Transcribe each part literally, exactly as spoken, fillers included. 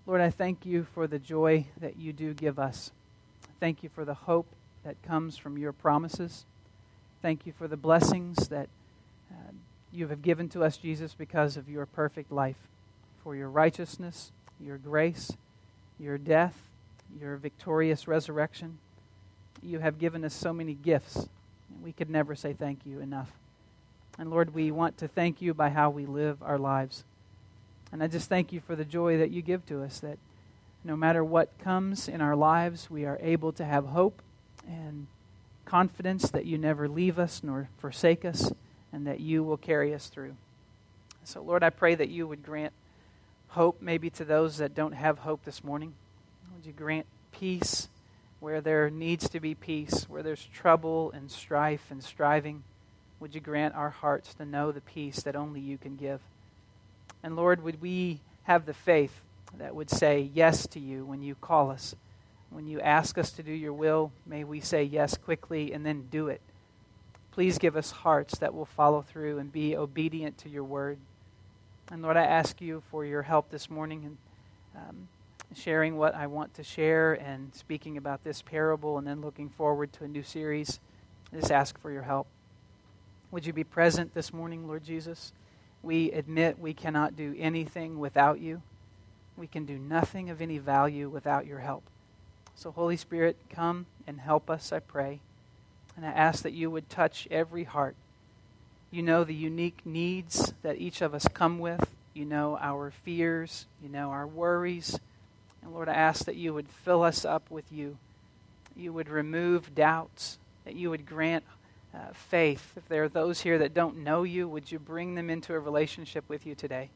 Lord, I thank you for the joy that you do give us. Thank you for the hope that comes from your promises. Thank you for the blessings that uh, you have given to us, Jesus, because of your perfect life, for your righteousness, your grace, your death, your victorious resurrection. You have given us so many gifts, and we could never say thank you enough. And Lord, we want to thank you by how we live our lives. And I just thank you for the joy that you give to us, that no matter what comes in our lives, we are able to have hope and confidence that you never leave us nor forsake us, and that you will carry us through. So Lord, I pray that you would grant hope maybe to those that don't have hope this morning. Would you grant peace where there needs to be peace, where there's trouble and strife and striving? Would you grant our hearts to know the peace that only you can give? And Lord, would we have the faith that would say yes to you when you call us? When you ask us to do your will, may we say yes quickly and then do it. Please give us hearts that will follow through and be obedient to your word. And Lord, I ask you for your help this morning in um, sharing what I want to share and speaking about this parable and then looking forward to a new series. I just ask for your help. Would you be present this morning, Lord Jesus? We admit we cannot do anything without you. We can do nothing of any value without your help. So Holy Spirit, come and help us, I pray. And I ask that you would touch every heart. You know the unique needs that each of us come with. You know our fears. You know our worries. And Lord, I ask that you would fill us up with you. You would remove doubts. That you would grant Uh, faith. If there are those here that don't know you, would you bring them into a relationship with you today?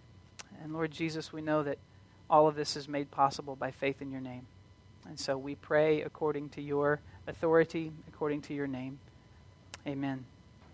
And Lord Jesus, we know that all of this is made possible by faith in your name. And so we pray according to your authority, according to your name. Amen.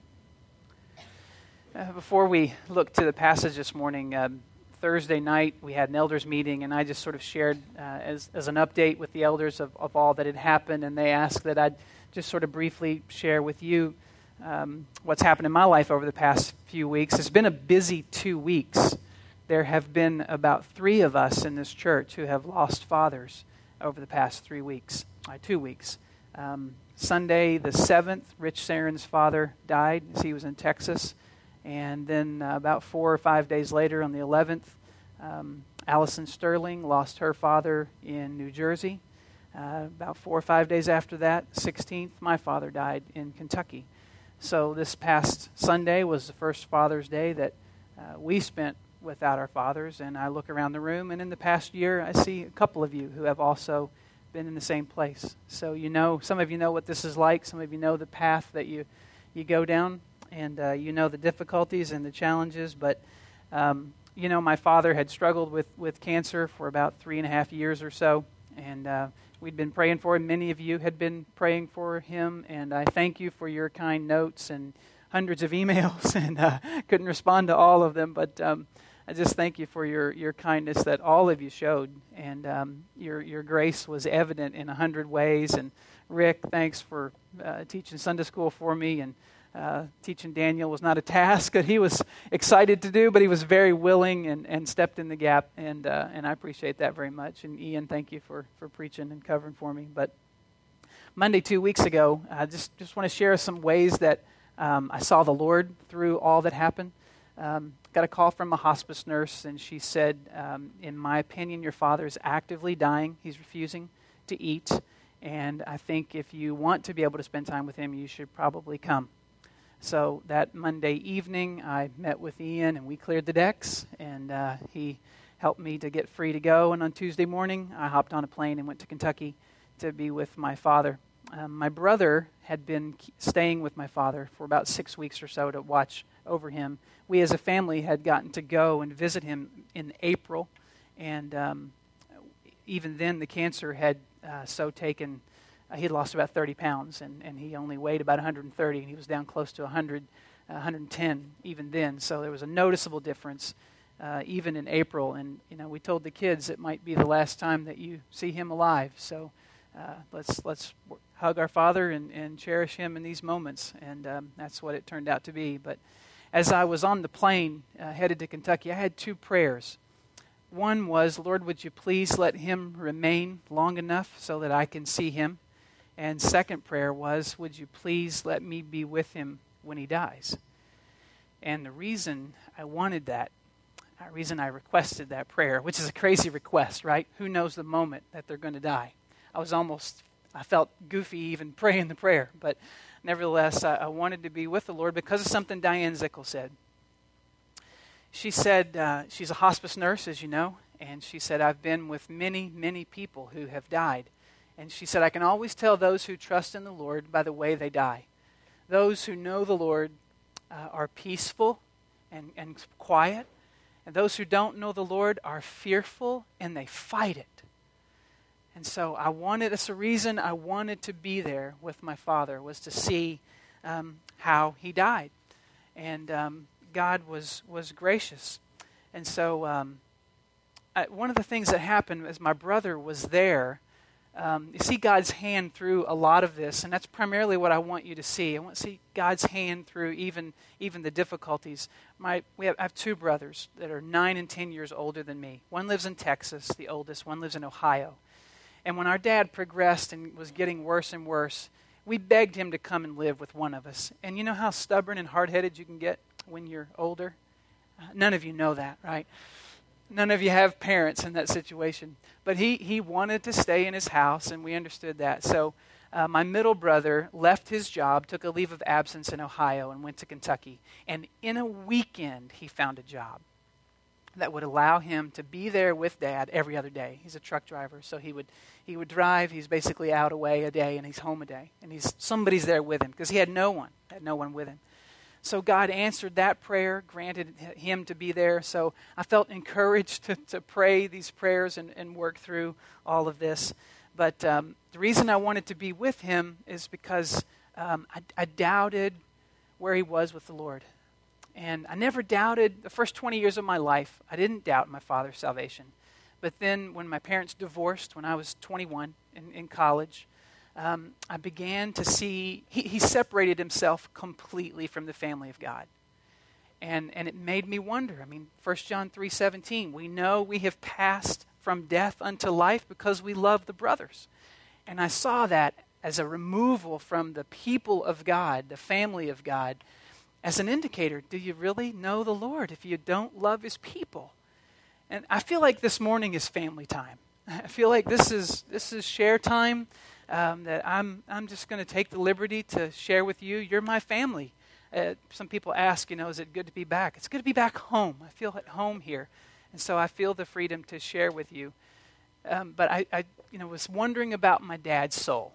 Uh, before we look to the passage this morning, uh, Thursday night we had an elders meeting, and I just sort of shared uh, as, as an update with the elders of, of all that had happened, and they asked that I'd just sort of briefly share with you um, what's happened in my life over the past few weeks. It's been a busy two weeks. There have been about three of us in this church who have lost fathers over the past three weeks, uh, two weeks. Um, Sunday the seventh, Rich Saren's father died as he was in Texas. And then uh, about four or five days later, on the eleventh, um, Allison Sterling lost her father in New Jersey. Uh, about four or five days after that, sixteenth, my father died in Kentucky. So this past Sunday was the first Father's Day that uh, we spent without our fathers. And I look around the room, and in the past year, I see a couple of you who have also been in the same place. So you know, some of you know what this is like. Some of you know the path that you, you go down. And uh, you know the difficulties and the challenges, but um, you know my father had struggled with, with cancer for about three and a half years or so, and uh, we'd been praying for him. Many of you had been praying for him, and I thank you for your kind notes and hundreds of emails, and uh, couldn't respond to all of them, but um, I just thank you for your, your kindness that all of you showed, and um, your your grace was evident in a hundred ways. And Rick, thanks for uh, teaching Sunday school for me, and Uh, teaching Daniel was not a task that he was excited to do, but he was very willing and, and stepped in the gap, and uh, and I appreciate that very much. And Ian, thank you for, for preaching and covering for me. But Monday, two weeks ago, I just, just want to share some ways that um, I saw the Lord through all that happened. Um, got a call from a hospice nurse, and she said, um, in my opinion, your father is actively dying. He's refusing to eat, and I think if you want to be able to spend time with him, you should probably come. So that Monday evening, I met with Ian, and we cleared the decks, and uh, he helped me to get free to go. And on Tuesday morning, I hopped on a plane and went to Kentucky to be with my father. Um, my brother had been staying with my father for about six weeks or so to watch over him. We as a family had gotten to go and visit him in April, and um, even then the cancer had uh, so taken Uh, he had lost about thirty pounds, and, and he only weighed about one hundred thirty, and he was down close to one hundred, uh, one hundred ten even then. So there was a noticeable difference uh, even in April. And, you know, we told the kids it might be the last time that you see him alive. So uh, let's let's hug our father and, and cherish him in these moments. And um, that's what it turned out to be. But as I was on the plane uh, headed to Kentucky, I had two prayers. One was, Lord, would you please let him remain long enough so that I can see him? And second prayer was, would you please let me be with him when he dies? And the reason I wanted that, the reason I requested that prayer, which is a crazy request, right? Who knows the moment that they're going to die? I was almost, I felt goofy even praying the prayer, but nevertheless, I, I wanted to be with the Lord because of something Diane Zickel said. She said, uh, she's a hospice nurse, as you know, and she said, I've been with many, many people who have died. And she said, I can always tell those who trust in the Lord by the way they die. Those who know the Lord uh, are peaceful and, and quiet, and those who don't know the Lord are fearful and they fight it. And so I wanted, that's the reason I wanted to be there with my father, was to see um, how he died. And um, God was was gracious. And so um, I, one of the things that happened as my brother was there, um, you see God's hand through a lot of this, and that's primarily what I want you to see. I want to see God's hand through even even the difficulties. My we have, I have two brothers that are nine and ten years older than me. One lives in Texas, the oldest. One lives in Ohio. And when our dad progressed and was getting worse and worse, we begged him to come and live with one of us. And you know how stubborn and hard-headed you can get when you're older? Uh, none of you know that, right? None of you have parents in that situation. But he, he wanted to stay in his house, and we understood that. So uh, my middle brother left his job, took a leave of absence in Ohio, and went to Kentucky. And in a weekend, he found a job that would allow him to be there with Dad every other day. He's a truck driver, so he would he would drive. He's basically out away a day, and he's home a day. And he's somebody's there with him because he had no one, had no one with him. So God answered that prayer, granted him to be there. So I felt encouraged to, to pray these prayers and, and work through all of this. But um, the reason I wanted to be with him is because um, I, I doubted where he was with the Lord. And I never doubted, the first twenty years of my life, I didn't doubt my father's salvation. But then when my parents divorced, when I was twenty-one in, in college, um, I began to see, he, he separated himself completely from the family of God. And and it made me wonder. I mean, First John three seventeen, we know we have passed from death unto life because we love the brothers. And I saw that as a removal from the people of God, the family of God, as an indicator, do you really know the Lord if you don't love his people? And I feel like this morning is family time. I feel like this is this is share time, um, that I'm I'm just going to take the liberty to share with you. You're my family. Uh, some people ask, you know, is it good to be back? It's good to be back home. I feel at home here. And so I feel the freedom to share with you. Um, but I, I, you know, was wondering about my dad's soul.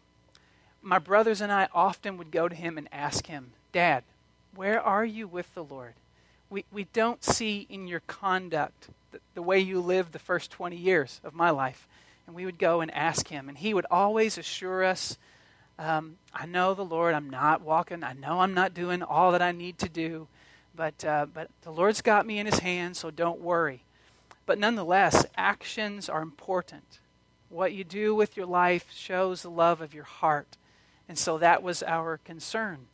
My brothers and I often would go to him and ask him, Dad, where are you with the Lord? We we don't see in your conduct the, the way you lived the first twenty years of my life. And we would go and ask him. And he would always assure us, um, I know the Lord, I'm not walking, I know I'm not doing all that I need to do, but uh, but the Lord's got me in his hands, so don't worry. But nonetheless, actions are important. What you do with your life shows the love of your heart. And so that was our concern.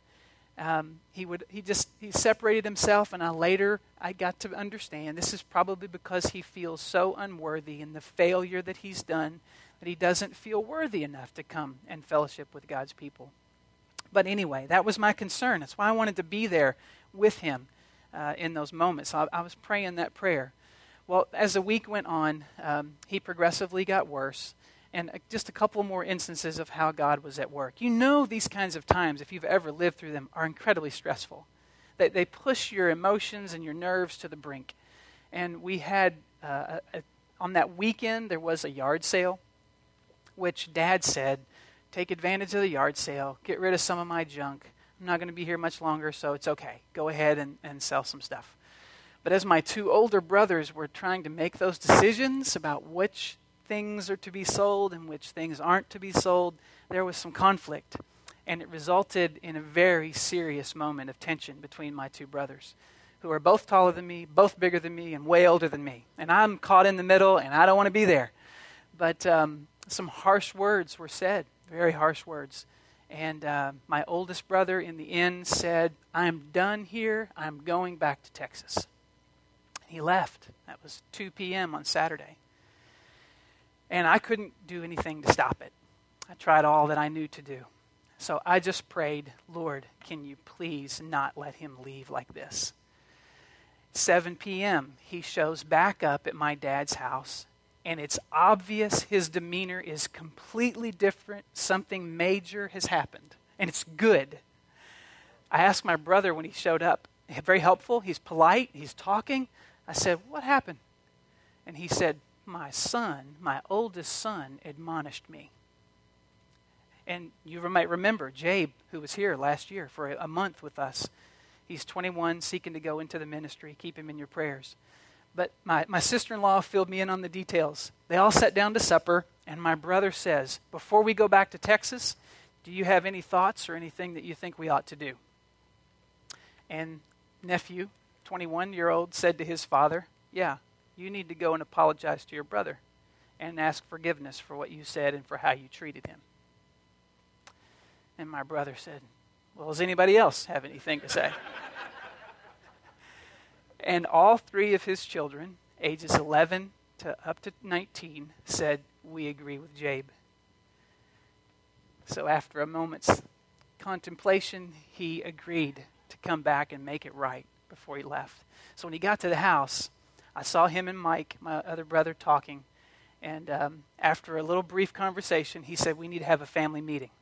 Um, he would he just he separated himself, and I later I got to understand this is probably because he feels so unworthy in the failure that he's done that he doesn't feel worthy enough to come and fellowship with God's people. But anyway, that was my concern. That's why I wanted to be there with him uh, in those moments. So I, I was praying that prayer. Well, as the week went on, um, he progressively got worse. And just a couple more instances of how God was at work. You know these kinds of times, if you've ever lived through them, are incredibly stressful. They, they push your emotions and your nerves to the brink. And we had, uh, a, a, on that weekend, there was a yard sale, which Dad said, take advantage of the yard sale, get rid of some of my junk. I'm not going to be here much longer, so it's okay. Go ahead and, and sell some stuff. But as my two older brothers were trying to make those decisions about which things are to be sold and which things aren't to be sold, there was some conflict. And it resulted in a very serious moment of tension between my two brothers, who are both taller than me, both bigger than me, and way older than me. And I'm caught in the middle, and I don't want to be there. But um, some harsh words were said, very harsh words. And uh, my oldest brother in the end said, I'm done here. I'm going back to Texas. He left. That was two p.m. on Saturday. And I couldn't do anything to stop it. I tried all that I knew to do. So I just prayed, Lord, can you please not let him leave like this? seven p.m., he shows back up at my dad's house, and it's obvious his demeanor is completely different. Something major has happened, and it's good. I asked my brother when he showed up, very helpful, he's polite, he's talking. I said, what happened? And he said, my son, my oldest son, admonished me. And you might remember Jabe, who was here last year for a month with us. He's twenty-one, seeking to go into the ministry. Keep him in your prayers. But my, my sister-in-law filled me in on the details. They all sat down to supper, and my brother says, before we go back to Texas, do you have any thoughts or anything that you think we ought to do? And nephew, twenty-one-year-old, said to his father, yeah, you need to go and apologize to your brother and ask forgiveness for what you said and for how you treated him. And my brother said, well, does anybody else have anything to say? And all three of his children, ages eleven to up to nineteen, said, we agree with Jabe. So after a moment's contemplation, he agreed to come back and make it right before he left. So when he got to the house, I saw him and Mike, my other brother, talking. And um, after a little brief conversation, he said, we need to have a family meeting.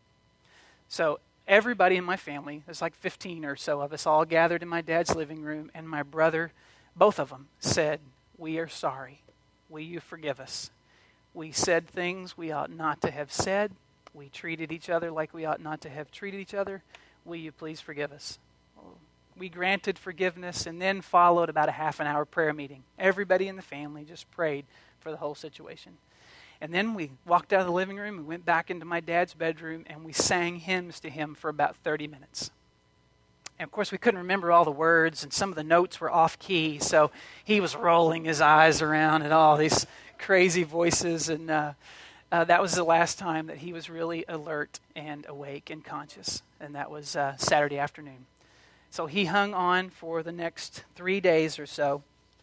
So everybody in my family, there's like fifteen or so of us, all gathered in my dad's living room, and my brother, both of them, said, we are sorry. Will you forgive us? We said things we ought not to have said. We treated each other like we ought not to have treated each other. Will you please forgive us? We granted forgiveness, and then followed about a half an hour prayer meeting. Everybody in the family just prayed for the whole situation. And then we walked out of the living room and went back into my dad's bedroom, and we sang hymns to him for about thirty minutes. And of course, we couldn't remember all the words, and some of the notes were off key, so he was rolling his eyes around at all these crazy voices, and uh, uh, that was the last time that he was really alert and awake and conscious, and that was uh, Saturday afternoon. So he hung on for the next three days or so,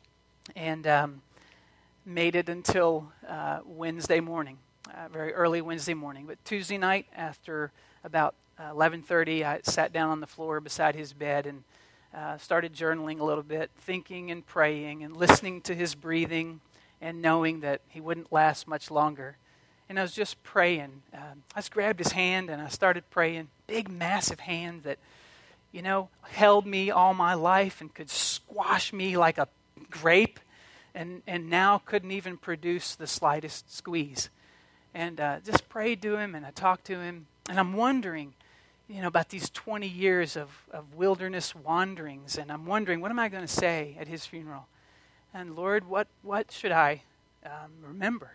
and um, made it until uh, Wednesday morning, uh, very early Wednesday morning. But Tuesday night, after about uh, eleven thirty, I sat down on the floor beside his bed and uh, started journaling a little bit, thinking and praying and listening to his breathing and knowing that he wouldn't last much longer. And I was just praying. Um, I just grabbed his hand and I started praying. Big, massive hand that, you know, held me all my life and could squash me like a grape, and, and now couldn't even produce the slightest squeeze. And uh, just prayed to him, and I talked to him. And I'm wondering, you know, about these twenty years of, of wilderness wanderings, and I'm wondering, what am I going to say at his funeral? And Lord, what, what should I um, remember?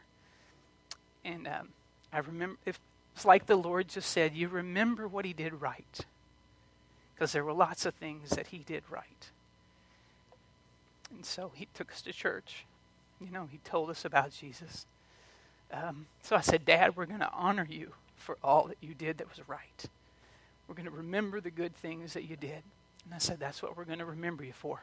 And um, I remember, if it's like the Lord just said, you remember what he did right. Because there were lots of things that he did right. And so he took us to church. You know, he told us about Jesus. Um, so I said, Dad, we're going to honor you for all that you did that was right. We're going to remember the good things that you did. And I said, that's what we're going to remember you for.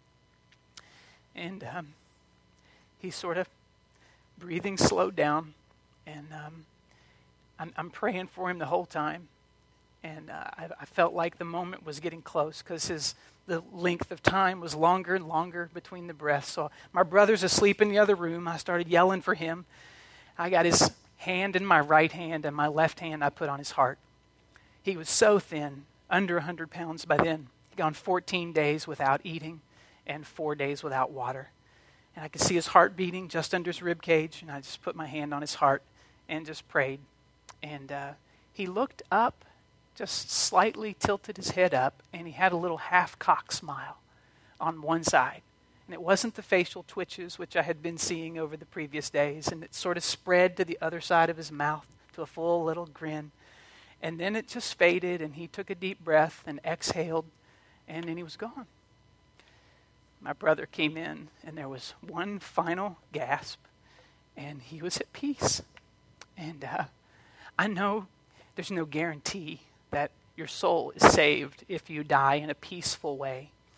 And um, he sort of, breathing slowed down. And um, I'm, I'm praying for him the whole time. And uh, I, I felt like the moment was getting close because his the length of time was longer and longer between the breaths. So my brother's asleep in the other room. I started yelling for him. I got his hand in my right hand, and my left hand I put on his heart. He was so thin, under one hundred pounds by then. He'd gone fourteen days without eating and four days without water. And I could see his heart beating just under his rib cage, and I just put my hand on his heart and just prayed. And uh, he looked up, just slightly tilted his head up, and he had a little half-cocked smile on one side. And it wasn't the facial twitches, which I had been seeing over the previous days, and it sort of spread to the other side of his mouth to a full little grin. And then it just faded, and he took a deep breath and exhaled, and then he was gone. My brother came in, and there was one final gasp, and he was at peace. And uh, I know there's no guarantee that your soul is saved if you die in a peaceful way.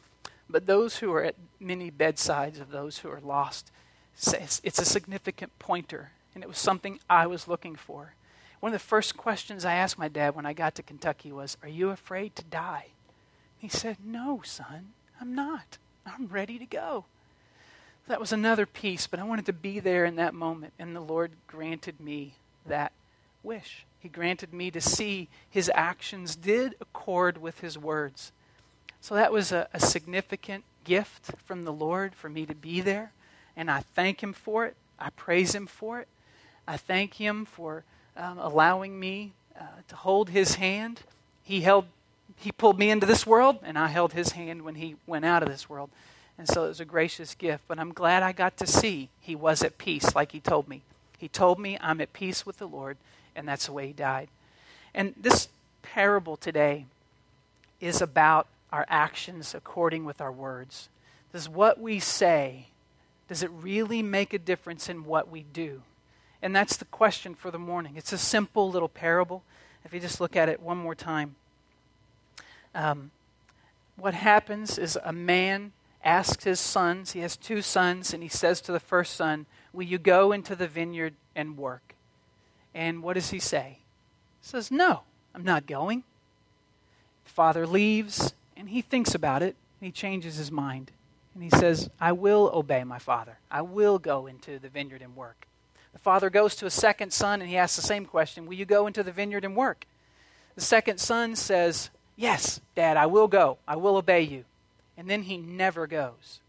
But those who are at many bedsides of those who are lost, it's a significant pointer, and it was something I was looking for. One of the first questions I asked my dad when I got to Kentucky was, "Are you afraid to die?" He said, "No, son, I'm not. I'm ready to go." That was another piece, but I wanted to be there in that moment, and the Lord granted me that wish. He granted me to see his actions did accord with his words. So that was a, a significant gift from the Lord for me to be there, and I thank him for it. I praise him for it. I thank him for um, allowing me uh, to hold his hand. He held, he pulled me into this world, and I held his hand when he went out of this world. And so it was a gracious gift, but I'm glad I got to see he was at peace like he told me. He told me I'm at peace with the Lord, and that's the way he died. And this parable today is about our actions according with our words. Does what we say, does it really make a difference in what we do? And that's the question for the morning. It's a simple little parable. If you just look at it one more time. Um, what happens is a man asks his sons, he has two sons, and he says to the first son, "Will you go into the vineyard and work?" And what does he say? He says, "No, I'm not going." The father leaves, and he thinks about it, and he changes his mind. And he says, "I will obey my father. I will go into the vineyard and work." The father goes to a second son, and he asks the same question, "Will you go into the vineyard and work?" The second son says, "Yes, Dad, I will go. I will obey you." And then he never goes.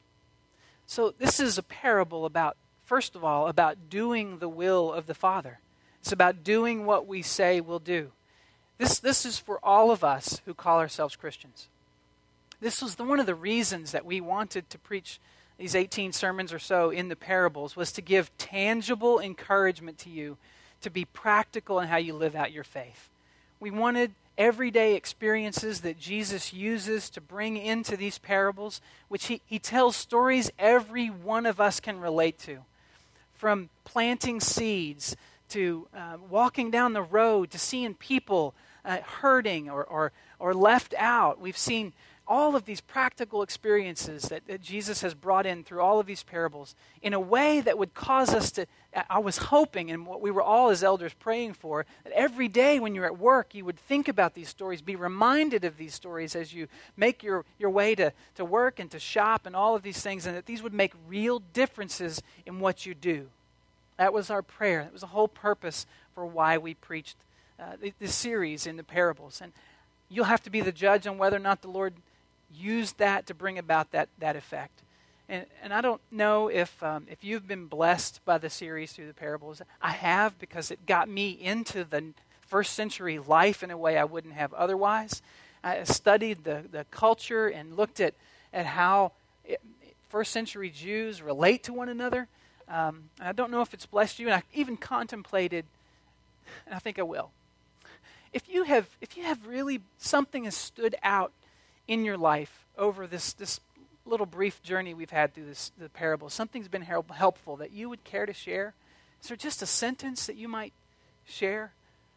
So this is a parable about, first of all, about doing the will of the Father. It's about doing what we say we'll do. This, this is for all of us who call ourselves Christians. This was the, one of the reasons that we wanted to preach these eighteen sermons or so in the parables, was to give tangible encouragement to you to be practical in how you live out your faith. We wanted everyday experiences that Jesus uses to bring into these parables, which he, he tells stories every one of us can relate to. From planting seeds to uh, walking down the road to seeing people uh, hurting or, or, or left out. We've seen all of these practical experiences that, that Jesus has brought in through all of these parables in a way that would cause us to, I was hoping, and what we were all as elders praying for, that every day when you're at work, you would think about these stories, be reminded of these stories as you make your, your way to, to work and to shop and all of these things, and that these would make real differences in what you do. That was our prayer. That was the whole purpose for why we preached uh, this series in the parables. And you'll have to be the judge on whether or not the Lord used that to bring about that, that effect. And, and I don't know if um, if you've been blessed by the series through the parables. I have, because it got me into the first century life in a way I wouldn't have otherwise. I studied the, the culture and looked at, at how it, first century Jews relate to one another. Um, and I don't know if it's blessed you, and I even contemplated, and I think I will. If you have if you have really something has stood out in your life over this this little brief journey we've had through this the parable, something's been help, helpful that you would care to share. Is there just a sentence that you might share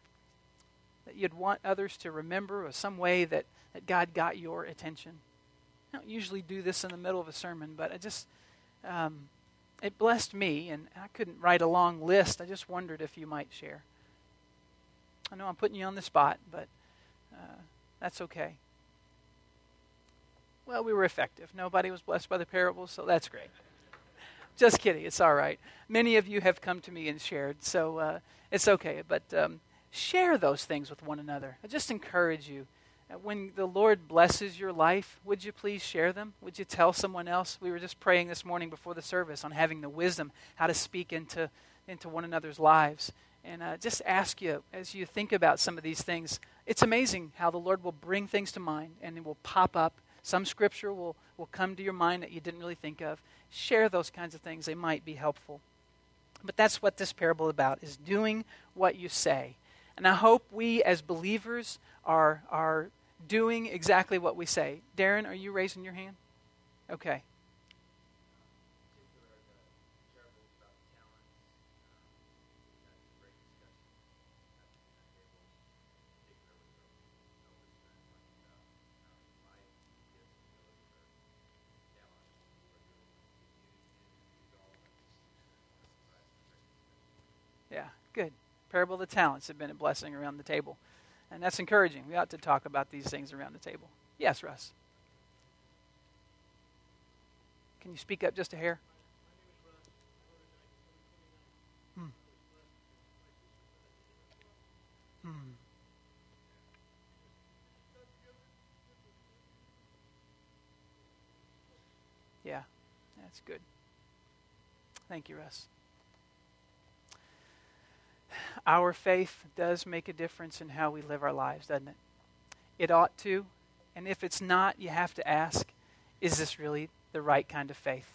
that you'd want others to remember, or some way that, that God got your attention? I don't usually do this in the middle of a sermon, but I just um, it blessed me, and I couldn't write a long list. I just wondered if you might share. I know I'm putting you on the spot, but uh, that's okay. Well, we were effective. Nobody was blessed by the parables, so that's great. Just kidding. It's all right. Many of you have come to me and shared, so uh, it's okay. But um, share those things with one another. I just encourage you. Uh, when the Lord blesses your life, would you please share them? Would you tell someone else? We were just praying this morning before the service on having the wisdom, how to speak into, into one another's lives. And uh, just ask you, as you think about some of these things, it's amazing how the Lord will bring things to mind, and it will pop up. Some scripture will, will come to your mind that you didn't really think of. Share those kinds of things. They might be helpful. But that's what this parable is about, is doing what you say. And I hope we as believers are, are doing exactly what we say. Darren, are you raising your hand? Okay. Good. Parable of the talents have been a blessing around the table. And that's encouraging. We ought to talk about these things around the table. Yes, Russ. Can you speak up just a hair? Hmm. Hmm. Yeah, that's good. Thank you, Russ. Our faith does make a difference in how we live our lives, doesn't it? It ought to. And if it's not, you have to ask, is this really the right kind of faith?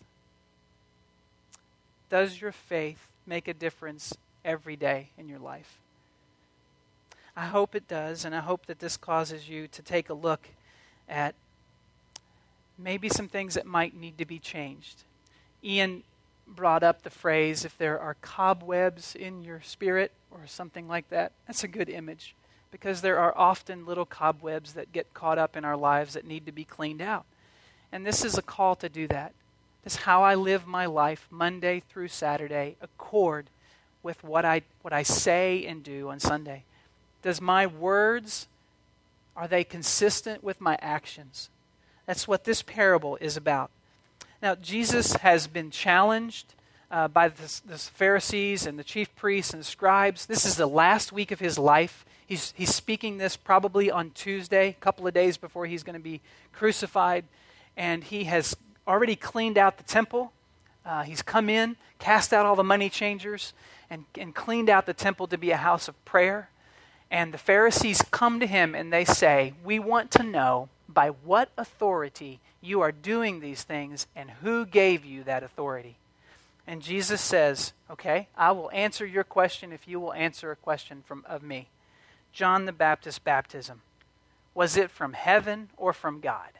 Does your faith make a difference every day in your life? I hope it does, and I hope that this causes you to take a look at maybe some things that might need to be changed. Ian brought up the phrase, if there are cobwebs in your spirit or something like that. That's a good image, because there are often little cobwebs that get caught up in our lives that need to be cleaned out. And this is a call to do that. This is how I live my life Monday through Saturday, accord with what I what I say and do on Sunday. Does my words, are they consistent with my actions? That's what this parable is about. Now, Jesus has been challenged uh, by the, the Pharisees and the chief priests and the scribes. This is the last week of his life. He's, he's speaking this probably on Tuesday, a couple of days before he's going to be crucified. And he has already cleaned out the temple. Uh, he's come in, cast out all the money changers, and, and cleaned out the temple to be a house of prayer. And the Pharisees come to him and they say, we want to know by what authority you are doing these things and who gave you that authority. And Jesus says, okay, I will answer your question if you will answer a question from of me. John the Baptist's baptism, was it from heaven or from God?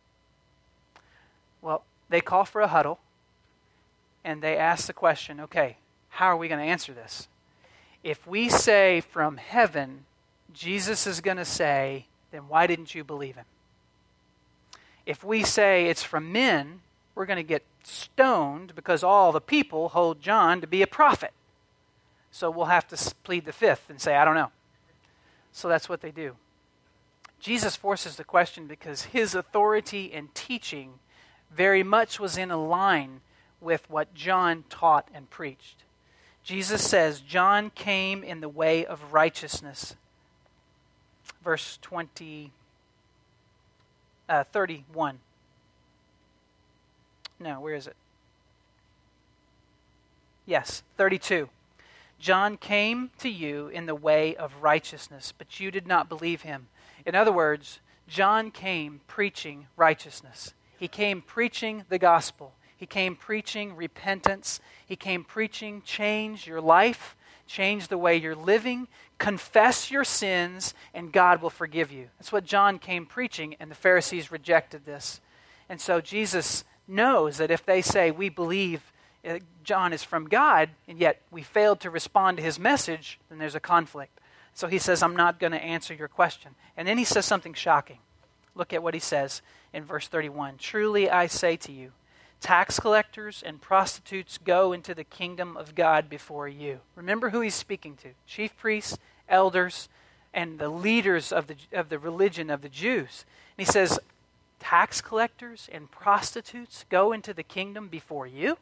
Well, they call for a huddle and they ask the question, okay, how are we going to answer this? If we say from heaven, Jesus is going to say, then why didn't you believe him? If we say it's from men, we're going to get stoned because all the people hold John to be a prophet. So we'll have to plead the fifth and say, I don't know. So that's what they do. Jesus forces the question because his authority and teaching very much was in a line with what John taught and preached. Jesus says, John came in the way of righteousness. Verse twenty, uh, thirty-one. No, where is it? Yes, thirty-two. John came to you in the way of righteousness, but you did not believe him. In other words, John came preaching righteousness. He came preaching the gospel. He came preaching repentance. He came preaching change your life, change the way you're living, confess your sins, and God will forgive you. That's what John came preaching, and the Pharisees rejected this. And so Jesus knows that if they say, we believe John is from God, and yet we failed to respond to his message, then there's a conflict. So he says, I'm not going to answer your question. And then he says something shocking. Look at what he says in verse thirty-one. Truly I say to you, tax collectors and prostitutes go into the kingdom of God before you. Remember who he's speaking to. Chief priests, elders, and the leaders of the, of the religion of the Jews. And he says, tax collectors and prostitutes go into the kingdom before you?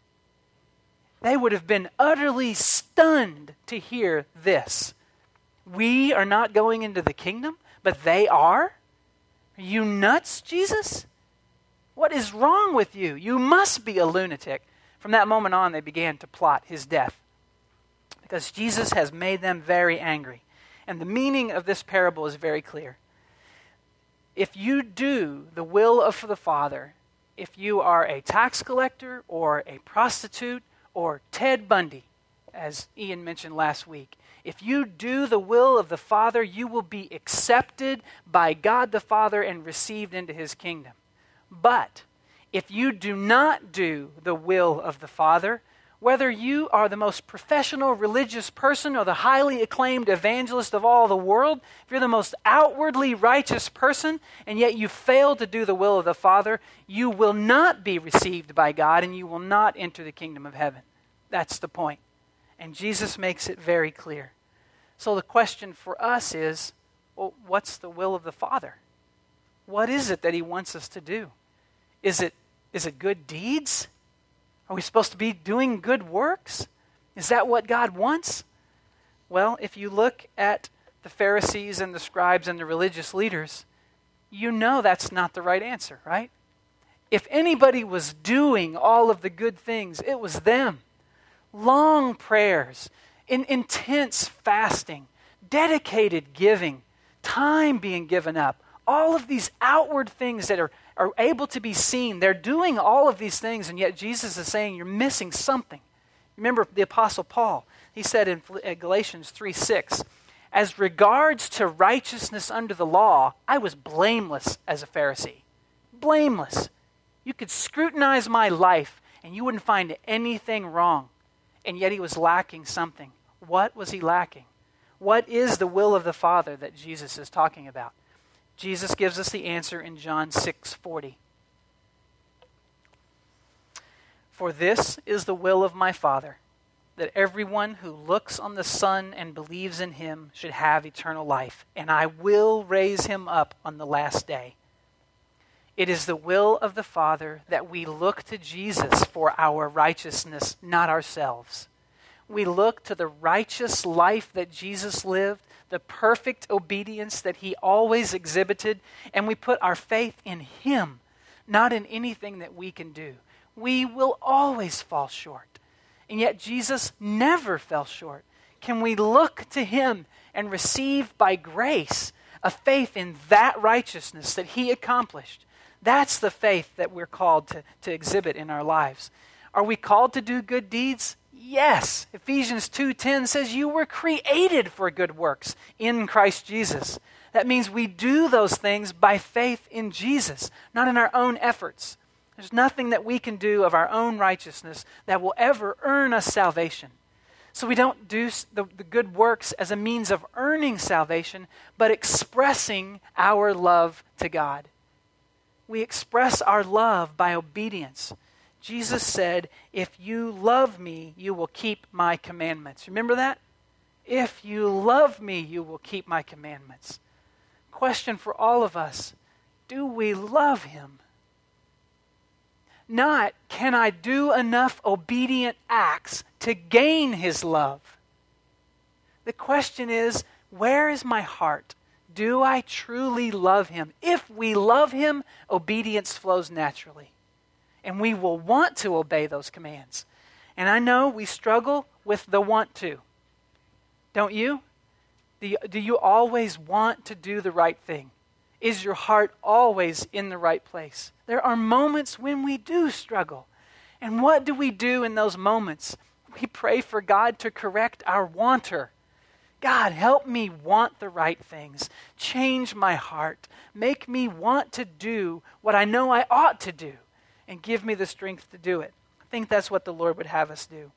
They would have been utterly stunned to hear this. We are not going into the kingdom, but they are? Are you nuts, Jesus? What is wrong with you? You must be a lunatic. From that moment on, they began to plot his death because Jesus has made them very angry. And the meaning of this parable is very clear. If you do the will of the Father, if you are a tax collector or a prostitute or Ted Bundy, as Ian mentioned last week, if you do the will of the Father, you will be accepted by God the Father and received into his kingdom. But if you do not do the will of the Father, whether you are the most professional religious person or the highly acclaimed evangelist of all the world, if you're the most outwardly righteous person and yet you fail to do the will of the Father, you will not be received by God and you will not enter the kingdom of heaven. That's the point. And Jesus makes it very clear. So the question for us is, well, what's the will of the Father? What is it that he wants us to do? Is it, is it good deeds? Are we supposed to be doing good works? Is that what God wants? Well, if you look at the Pharisees and the scribes and the religious leaders, you know that's not the right answer, right? If anybody was doing all of the good things, it was them. Long prayers, in intense fasting, dedicated giving, time being given up, all of these outward things that are, are able to be seen. They're doing all of these things, and yet Jesus is saying you're missing something. Remember the Apostle Paul, he said in Galatians three six, as regards to righteousness under the law, I was blameless as a Pharisee. Blameless. You could scrutinize my life and you wouldn't find anything wrong. And yet he was lacking something. What was he lacking? What is the will of the Father that Jesus is talking about? Jesus gives us the answer in John six forty. For this is the will of my Father, that everyone who looks on the Son and believes in him should have eternal life, and I will raise him up on the last day. It is the will of the Father that we look to Jesus for our righteousness, not ourselves. We look to the righteous life that Jesus lived, the perfect obedience that he always exhibited, and we put our faith in him, not in anything that we can do. We will always fall short. And yet Jesus never fell short. Can we look to him and receive by grace a faith in that righteousness that he accomplished? That's the faith that we're called to, to exhibit in our lives. Are we called to do good deeds? Yes. Ephesians two ten says you were created for good works in Christ Jesus. That means we do those things by faith in Jesus, not in our own efforts. There's nothing that we can do of our own righteousness that will ever earn us salvation. So we don't do the, the good works as a means of earning salvation, but expressing our love to God. We express our love by obedience. Jesus said, if you love me, you will keep my commandments. Remember that? If you love me, you will keep my commandments. Question for all of us, do we love him? Not, can I do enough obedient acts to gain his love? The question is, where is my heart? Do I truly love him? If we love him, obedience flows naturally. And we will want to obey those commands. And I know we struggle with the want to. Don't you? Do you, do you always want to do the right thing? Is your heart always in the right place? There are moments when we do struggle. And what do we do in those moments? We pray for God to correct our wanter. God, help me want the right things. Change my heart. Make me want to do what I know I ought to do. And give me the strength to do it. I think that's what the Lord would have us do.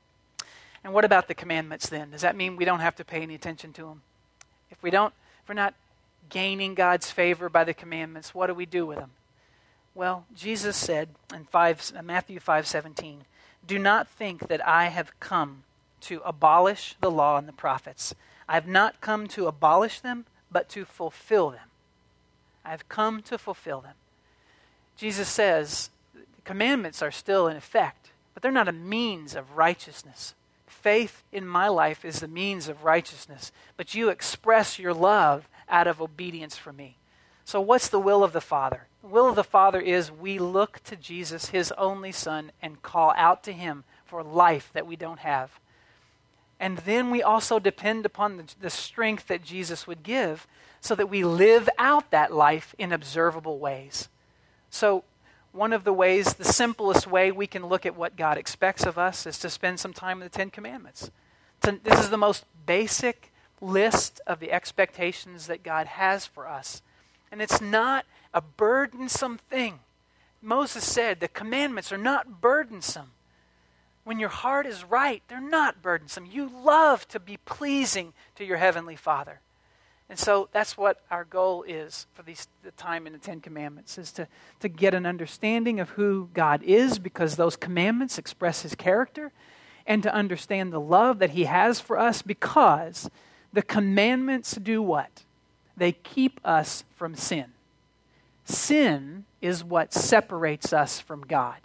And what about the commandments then? Does that mean we don't have to pay any attention to them? If we don't, if we're not gaining God's favor by the commandments, what do we do with them? Well, Jesus said in five, Matthew five seventeen, do not think that I have come to abolish the law and the prophets. I have not come to abolish them, but to fulfill them. I have come to fulfill them. Jesus says the commandments are still in effect, but they're not a means of righteousness. Faith in my life is the means of righteousness, but you express your love out of obedience for me. So what's the will of the Father? The will of the Father is we look to Jesus, his only Son, and call out to him for life that we don't have. And then we also depend upon the, the strength that Jesus would give so that we live out that life in observable ways. So one of the ways, the simplest way we can look at what God expects of us is to spend some time in the Ten Commandments. To, this is the most basic list of the expectations that God has for us. And it's not a burdensome thing. Moses said the commandments are not burdensome. When your heart is right, they're not burdensome. You love to be pleasing to your Heavenly Father. And so that's what our goal is for these, the time in the Ten Commandments, is to, to get an understanding of who God is, because those commandments express his character. and to understand the love that he has for us, because the commandments do what? They keep us from sin. Sin is what separates us from God.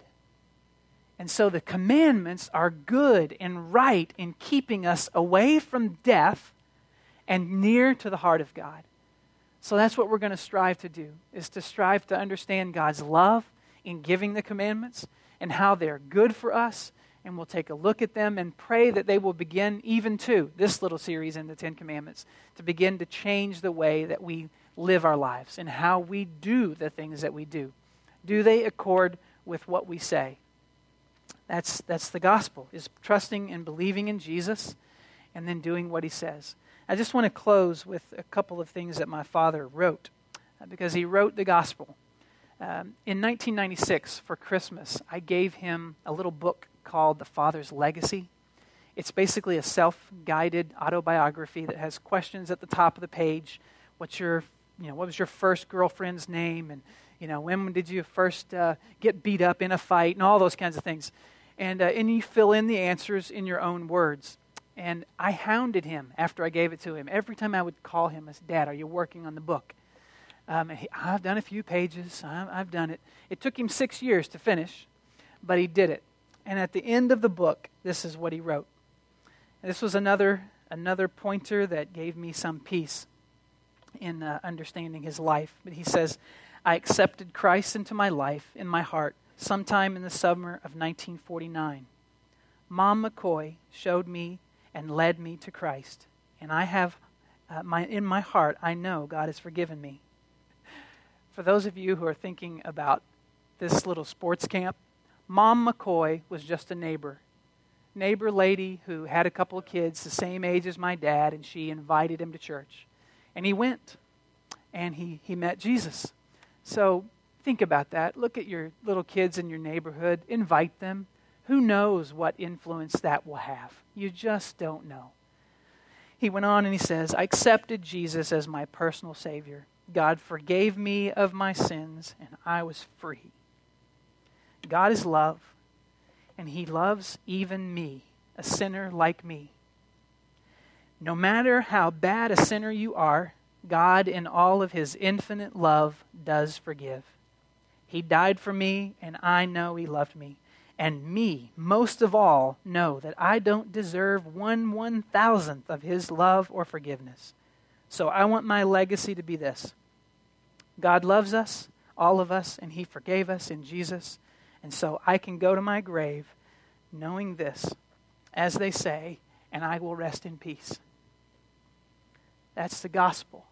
And so the commandments are good and right in keeping us away from death and near to the heart of God. So that's what we're going to strive to do, is to strive to understand God's love in giving the commandments and how they're good for us. And we'll take a look at them and pray that they will begin, even to this little series in the Ten Commandments, to begin to change the way that we live our lives and how we do the things that we do. Do they accord with what we say? That's, that's the gospel, is trusting and believing in Jesus and then doing what he says. I just want to close with a couple of things that my father wrote, uh, because he wrote the gospel. Um, in nineteen ninety-six, for Christmas, I gave him a little book called The Father's Legacy. It's basically a self-guided autobiography that has questions at the top of the page. What's your, you know, what was your first girlfriend's name? And, you know, when did you first uh, get beat up in a fight? And all those kinds of things. And, uh, and you fill in the answers in your own words. And I hounded him after I gave it to him. Every time I would call him, I said, Dad, are you working on the book? Um, he, I've done a few pages. I, I've done it. It took him six years to finish, but he did it. And at the end of the book, this is what he wrote. And this was another another pointer that gave me some peace in uh, understanding his life. But he says, I accepted Christ into my life, in my heart, sometime in the summer of nineteen forty-nine. Mom McCoy showed me and led me to Christ. And I have, uh, my in my heart, I know God has forgiven me. For those of you who are thinking about this little sports camp, Mom McCoy was just a neighbor. Neighbor lady who had a couple of kids the same age as my dad, and she invited him to church. And he went, and he, he met Jesus. So think about that. Look at your little kids in your neighborhood. Invite them. Who knows what influence that will have? You just don't know. He went on and he says, I accepted Jesus as my personal Savior. God forgave me of my sins, and I was free. God is love, and he loves even me, a sinner like me. No matter how bad a sinner you are, God in all of his infinite love does forgive. He died for me, and I know he loved me. And me, most of all, know that I don't deserve one one-thousandth of his love or forgiveness. So I want my legacy to be this. God loves us, all of us, and he forgave us in Jesus. And so I can go to my grave knowing this, as they say, and I will rest in peace. That's the gospel.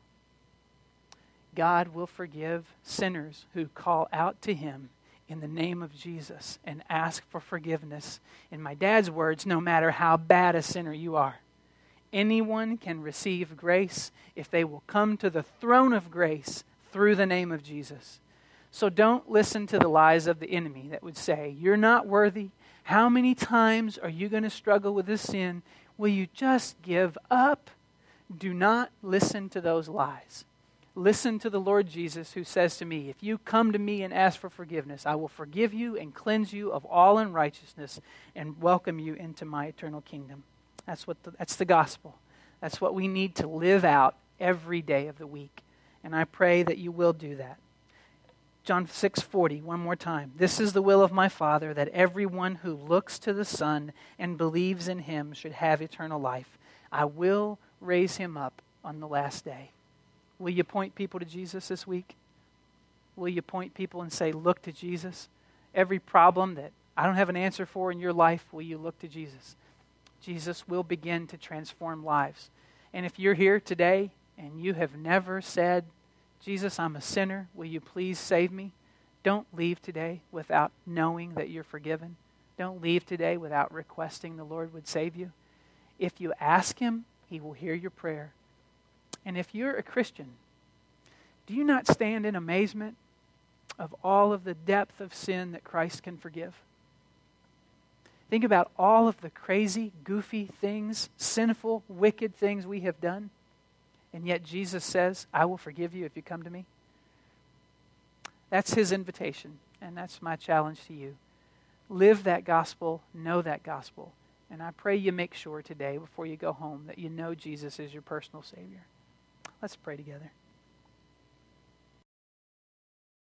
God will forgive sinners who call out to him in the name of Jesus and ask for forgiveness. In my dad's words, no matter how bad a sinner you are, anyone can receive grace if they will come to the throne of grace through the name of Jesus. So don't listen to the lies of the enemy that would say, you're not worthy. How many times are you going to struggle with this sin? Will you just give up? Do not listen to those lies. Listen to the Lord Jesus, who says to me, if you come to me and ask for forgiveness, I will forgive you and cleanse you of all unrighteousness and welcome you into my eternal kingdom. That's what the, that's the gospel. That's what we need to live out every day of the week. And I pray that you will do that. John six forty, one more time. This is the will of my Father, that everyone who looks to the Son and believes in him should have eternal life. I will raise him up on the last day. Will you point people to Jesus this week? Will you point people and say, look to Jesus? Every problem that I don't have an answer for in your life, will you look to Jesus? Jesus will begin to transform lives. And if you're here today and you have never said, Jesus, I'm a sinner, will you please save me? Don't leave today without knowing that you're forgiven. Don't leave today without requesting the Lord would save you. If you ask him, he will hear your prayer. And if you're a Christian, do you not stand in amazement of all of the depth of sin that Christ can forgive? Think about all of the crazy, goofy things, sinful, wicked things we have done. And yet Jesus says, I will forgive you if you come to me. That's his invitation, and that's my challenge to you. Live that gospel, know that gospel, And I pray you make sure today, before you go home, that you know Jesus is your personal Savior. Let's pray together.